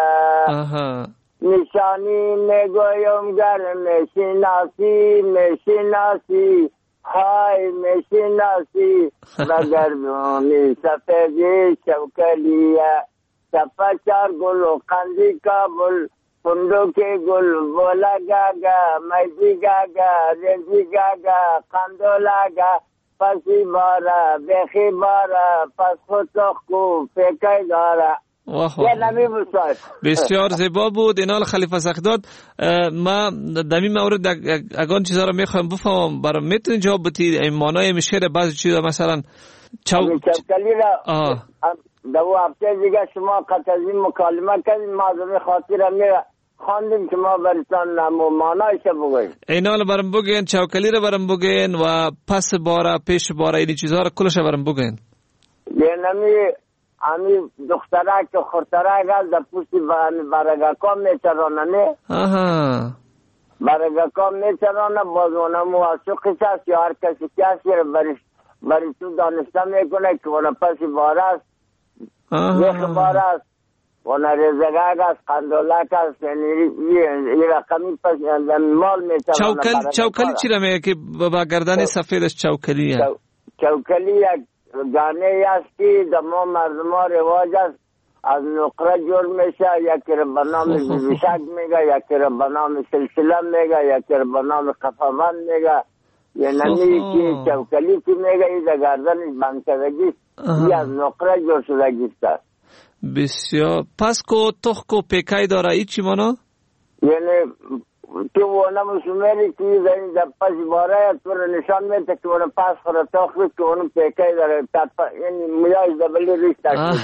نشانی نگویم گر نشناسی نشناسی های نشناسی بگردانی سفیدی چوکلیه سفچار گل و قندی کابل پندو کے گل بولا گاگا میدی گاگا رنجی گاگا قندو لاگا پسی بارا بیخی بارا پس خودتخ کو فکر دارا. یه نمی بساد بسیار زیبا بود. اینال خلیفه سخیداد. ما دمی مورد اگان چیزا رو میخوایم بفهمم برام میتونی جواب بدی؟ این معنای میشه بعضی چیزا مثلا چو چوکلی را دو هفته دیگه شما قطعی مکالمه کردیم معذوری خاطر میره خواندیم که ما برستان نمو مانایش بگویم. اینال برام بگین، چوکلی رو برام بگین و پس باره پیش باره این چیزها رو کلش برام بگین. یه نمی امی دختره که خورتره گل در پوستی برگکا میچرانه نه آها برگکا میچرانه بازونمو از سوقش هست یا هر کسی کسی رو بری تو دانسته میکنه که اون پسی باره است یک بار است و نریزگاگ است قندولک است یه رقمی پس مال میتونه چوکل چوکلی چی را میگه که با گردن سفیدش چوکلیه؟ چوکلی یک گانه است که دما مردم ها رواج است از نقره جور میشه. یکی را به نام بیشک میگه، یکی را به نام سلسله میگه، یکی را به نام قفابند میگه. یه نمی که چوکلی که میگه ای در گردنش بند کردگیست ای از نقره جور شدگیست. بسیار. پس کو تخ کو پیکای داره ای چی مانا؟ یعنی تو وانا مسومری که در پس باره تو رو نشان میده که وانا پس خورا تخ بید که وانا پیکای داره. یعنی میاش دبلی ریشت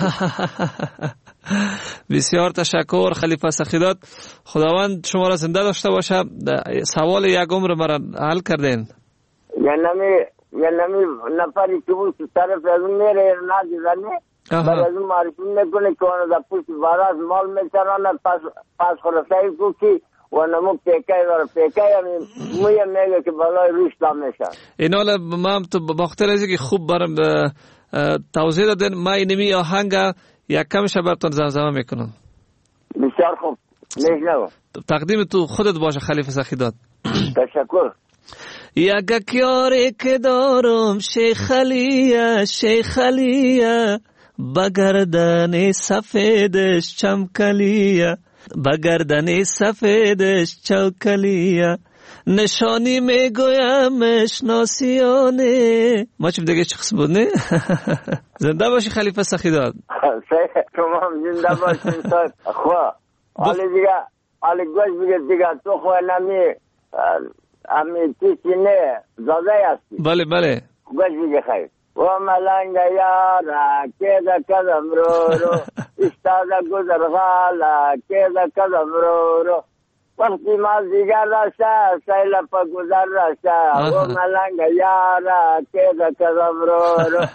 بسیار تشکر خلیفه سخیداد. خداوند شما را زنده داشته باشه. سوال یک عمر مرا حل کردین. یعنی نمی یعنی نمی نفری که بود طرف از اون میره نادیزنه برای از اون معرفی میکنه که اون در پوست باراز مال میچرانه پس پس خرسایی کو که و نمو پیکای داره. پیکای همی موی میگه که بالای روش نمیشه. این حالا ما تو بخاطر از که خوب برم توضیح دادن ما اینمی آهنگا یک کمش براتون زمزمه میکنم. بسیار خوب. میشنوم. تقدیم تو خودت باشه خلیفه سخیداد. تشکر. یک یاری که دارم شیخ علیه شیخ علیه بگردن سفیدش چمکلیه بگردن سفیدش چوکلیه نشانی میگویمش ناسیانه. ما چیم دیگه چه قسم بود نه؟ زنده باشی خلیفه سخیداد. شما هم زنده باشین صاحب. خواه حالی دیگه حالی گوش بگه دیگه تو خواه نمی امی چیزی نه زاده هستی. بله بله گوش بگه خیلی و ملنگ یارا که دا کدم رو رو اشتاده گذر غالا که دا کدم رو رو وقتی مال دیگر راشا سیل پا گذر راشا و ملنگ یارا که دا کدم رو رو.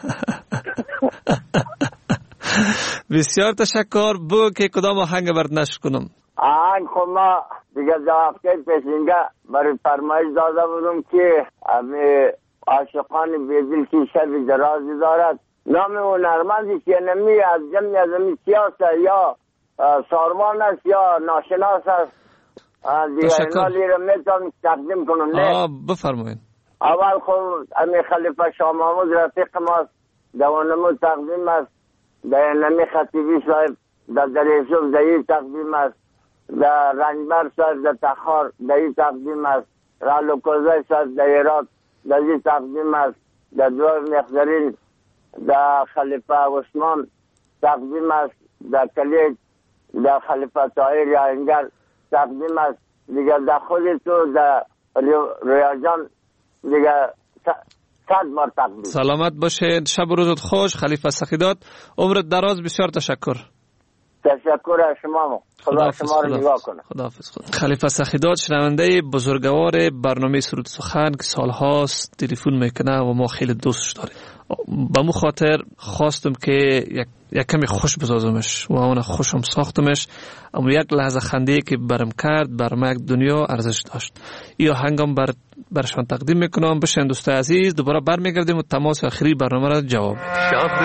بسیار تشکر. بو که کدام آهنگ برد نشر کنم؟ آهنگ خب ما دیگه دو هفته پیش اینگه برای فرمایش داده بودم که امی عاشقان بیدل که شب درازی دارد نام اون هنرمندی که نمی از جمعی از امی سیاست یا ساروان است یا ناشناس است دیگه اینا لیره میتونم تقدیم کنم. آه بفرمایید. اول خود امی خلیفه شاه محمود رفیق ماست دوانمو تقدیم است، در نمی خطیبی صاحب در دریسوف دهی تقدیم است، در رنجبر صاحب در تخار دهی تقدیم است، رالو کوزای صاحب در ایراد دهی تقدیم است، در دور مخزرین در خلیفه عثمان تقدیم است، در کلیج در خلیفه طاهر یا انگر تقدیم است. دیگر در خود تو در ریاجان دیگر صد بار تقدیم. سلامت باشید، شب و روزت خوش. خلیفه سخیدات عمرت دراز. بسیار تشکر. تشکر از شما. خدا شما رو نگاه کنه. خداحافظ. خدا. خلیفه سخیدات شنونده بزرگوار برنامه سرود سخن که سالهاست تلفن میکنه و ما خیلی دوستش داریم. به مو خاطر خواستم که یک یک کمی خوش بسازمش و اون خوشم ساختمش، اما یک لحظه خنده که برم کرد برام یک دنیا ارزش داشت. یا هنگام بر برشان تقدیم میکنم. بشین دوستای عزیز، دوباره برمیگردیم و تماس آخری برنامه را جواب. شب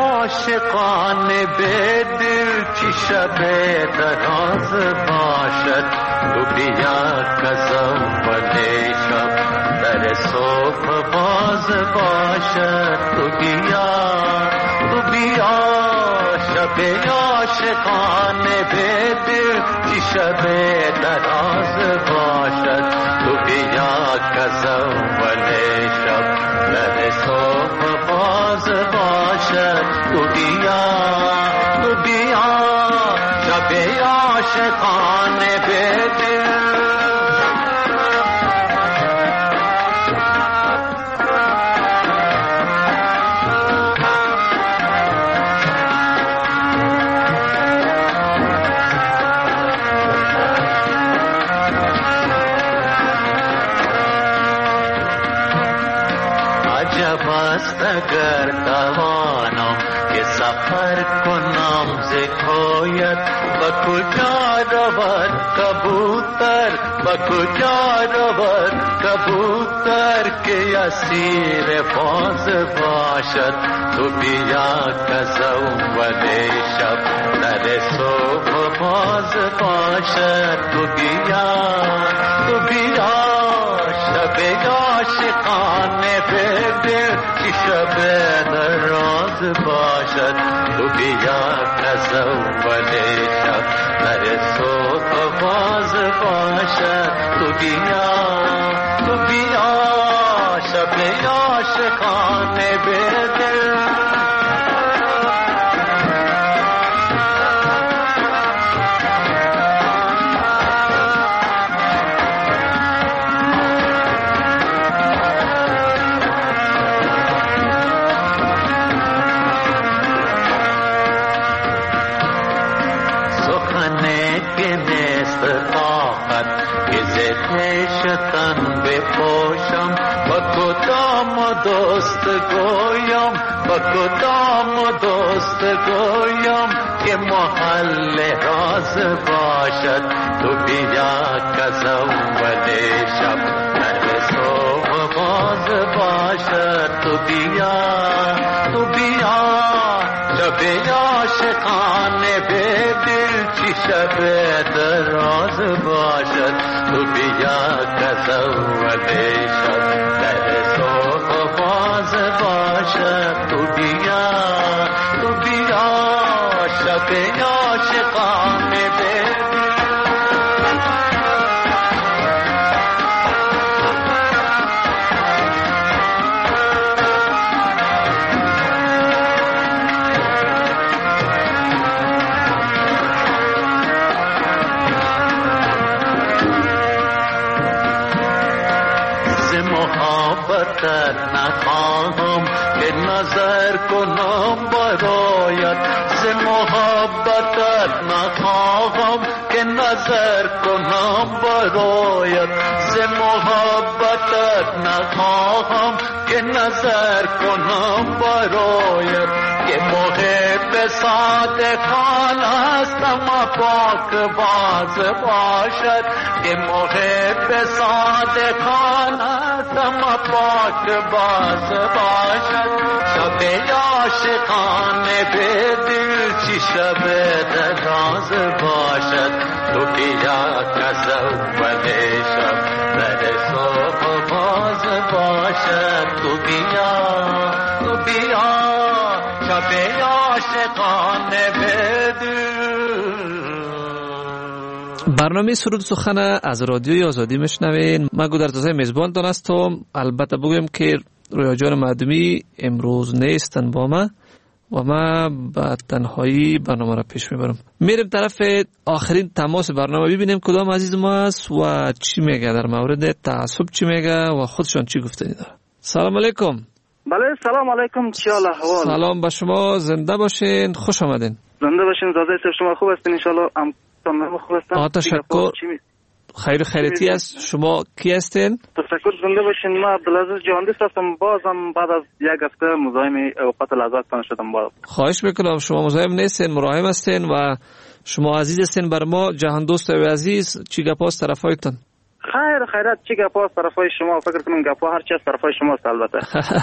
عاشقانه به دل چی شب دراز باشد، تو بیا کزم ولی شب در صبح باز باشد، تو بیا تو بیا شب عاشقانه به دل چی شب دراز باشد، تو بیا کزم ولی شب در صبح باز باشد، تو بیا تو بیا شب عاشقانه به دل. عجب است اگر توانم که سفر کنم ز کویت، و کجا رود کبوتر و کجا رود کبوتر که اسیر باز باشد، تو بیا کزم ولی شب در صبح باز باشد، تو بیا تو بیا شب عاشقانه به دل چی شب دراز باشد، تو بیا کزم ولی شب در صبح باز باشد، تو بیا تو بیا شب عاشقانه به دل. شتن بپوشم و کدام دوست گویم و کدام دوست گویم که محل راز باشد، تو بیا کزم ولی شب در صبح باز باشد، تو بیا تو بیا شب عاشقانه به دل چی شب دراز باشد، تو بیا کزم ولی شب در صبح باز باشد، تو بیا تو بیا شب عاشقانه به دل. محبتت نخواهم که نظر کنم برایت، ز محبتت نخواهم که نظر کنم برایت، ز محبتت نخواهم که نظر کنم برایت، که محب صادقان است اما پاک باز باشد که محب صادقان است اما پاک باز باشد شب عاشقانه به دل چی شب دراز باشد تو بیا کس اول شب در صبح باز باشد تو بیا تو بیا شب عاشقانه به برنامه سرود سخن از رادیوی آزادی میشنوین. من گودرزای میزبانتان هستم. البته بگویم که رویا جان معدومی امروز نیستن با ما و ما با تنهایی برنامه را پیش میبرم. میریم طرف آخرین تماس برنامه ببینیم کدام عزیز ما است و چی میگه در مورد تعصب چی میگه و خودشان چی گفتنی داره. سلام علیکم. بله سلام علیکم، چی حال احوال؟ سلام به شما، زنده باشین، خوش آمدین. زنده باشین زاده صاحب، شما خوب هستین ان شاء الله؟ ام تمام خوب هستم. آ تشکر. خیر خیریتی است. شما کی هستین؟ تشکر، زنده باشین. ما عبدالعزیز جهاندیس هستم. بازم بعد از یک هفته مزاحم اوقات لحظاتتان شدم. باز خواهش میکنم، شما مزاحم نیستین، مراحم هستین و شما عزیز هستین بر ما. جهان دوست و عزیز، چی گپاست طرفایتان؟ خیر خیرات، چی گپاست طرفای شما؟ فکر کنم گپا هر چی از طرفای شما است. البته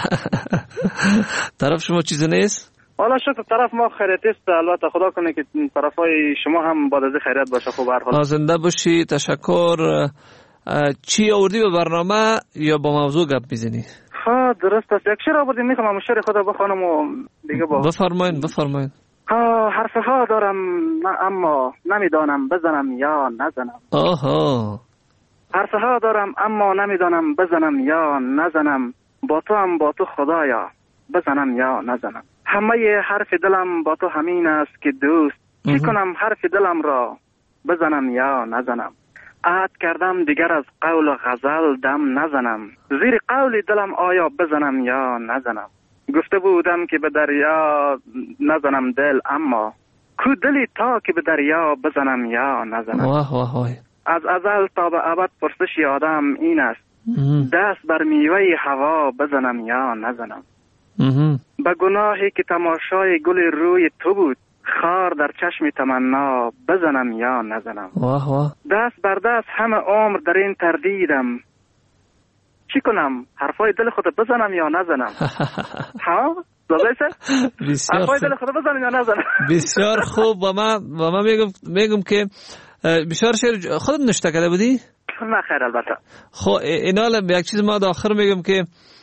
طرف شما چیزی نیست؟ والا شکر، طرف ما خیریتی است. البته خدا کنه که طرفای شما هم بعد از خیریت باشه. خوب هر حال زنده باشی. تشکر. چی آوردی به برنامه یا با موضوع گپ میزنی؟ ها درست است. یک شعر آوردیم، میخوام شعر خدا بخوانم و دیگه با بفرمایید بفرمایید. ها حرفها دارم اما نمیدانم بزنم یا نزنم. آها. حرفها دارم اما نمیدانم بزنم یا نزنم. با تو هم با تو خدایا بزنم یا نزنم. همه حرف دلم با تو همین است که دوست. چی کنم حرف دلم را بزنم یا نزنم. عهد کردم دیگر از قول و غزل دم نزنم. زیر قول دلم آیا بزنم یا نزنم. گفته بودم که به دریا نزنم دل، اما کو دلی تا که به دریا بزنم یا نزنم. واه واه واه. از ازل تا به ابد پرسش آدم این است، دست بر میوه هوا بزنم یا نزنم. به گناهی که تماشای گل روی تو بود، خار در چشم تمنا بزنم یا نزنم. واه واه. دست بر دست همه عمر در این تردیدم، چی کنم حرفای دل خود بزنم یا نزنم. ها بسیار حرفای دل خود بزنم یا نزنم. بسیار خوب. و من و من میگم میگم که بسیار شعر خودت نوشته کرده بودی؟ نه خیر البته. خب اینا یک چیز ما داخل میگم که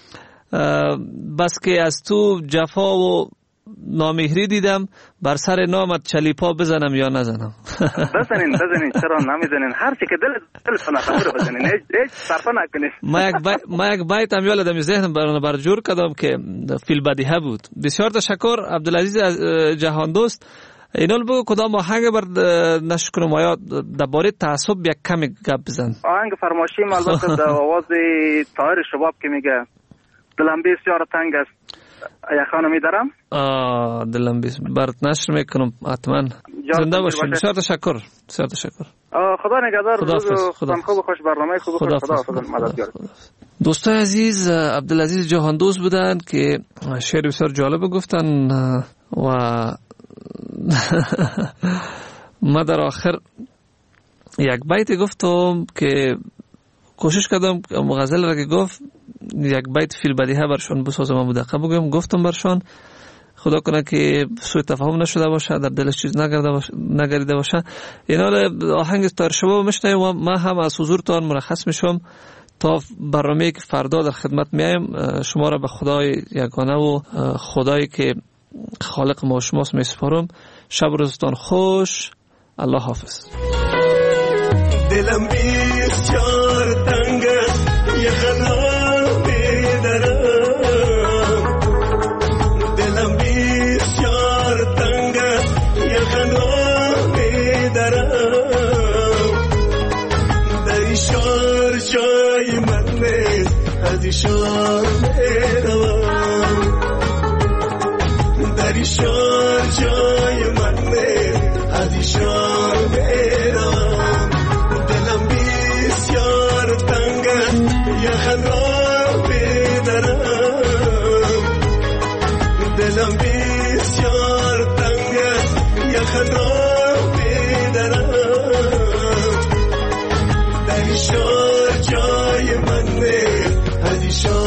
بس که از تو جفا و نامهری دیدم، بر سر نامت چلیپا بزنم یا نزنم. بزنین بزنین، چرا نمیزنین؟ هر چی که دل دلتون خبر بزنین، هیچ هیچ صرفا نکنین. ما یک بیت ما یک بیت هم یادم ذهنم برام بر جور کردم که فیل بدیهه بود. بسیار تشکر عبدالعزیز جهان دوست. اینال بگو کدام آهنگ بر نشر کنم آیا درباره تعصب یک کمی گپ بزن. آهنگ فرمایشی البته در آواز طاهر شباب که میگه دلم بسیار تنگ است یا خانمی دارم. آه دلم بسیار برات نشر میکنم حتما. زنده باشین. بسیار تشکر. بسیار تشکر. خدا نگهدار. خداحافظ. خدا خوب خوش برنامه خوب خوش. خداحافظ مددگار. دوستان عزیز، عبدالعزیز جهان دوست بودند که شعر بسیار جالب گفتن و ما در آخر یک بیت گفتم که کوشش کردم غزل را که گفت یک بیت فیل بدیهه برشان بسازم و مدقه بگویم. گفتم برشان، خدا کنه که سوء تفاهم نشده باشه، در دلش چیز نگریده باشه. اینا آهنگ طاهر شباب میشنویم و ما هم از حضورتان مرخص میشم تا برنامه‌ای که فردا در خدمت میایم. شما را به خدای یگانه و خدایی که خالق ما و شماست میسپارم. شب روزتان خوش. الله حافظ. دلم بسیار تنگ است یخنا میدارم. دلم بسیار تنگ است یخنا میدارم. در شهر جای من نیست، از شهر میروم. در شهر جای من نیست، از شهر میروم. دلم بسیار تنگ است یخن را میدارم. دلم بسیار تنگ شام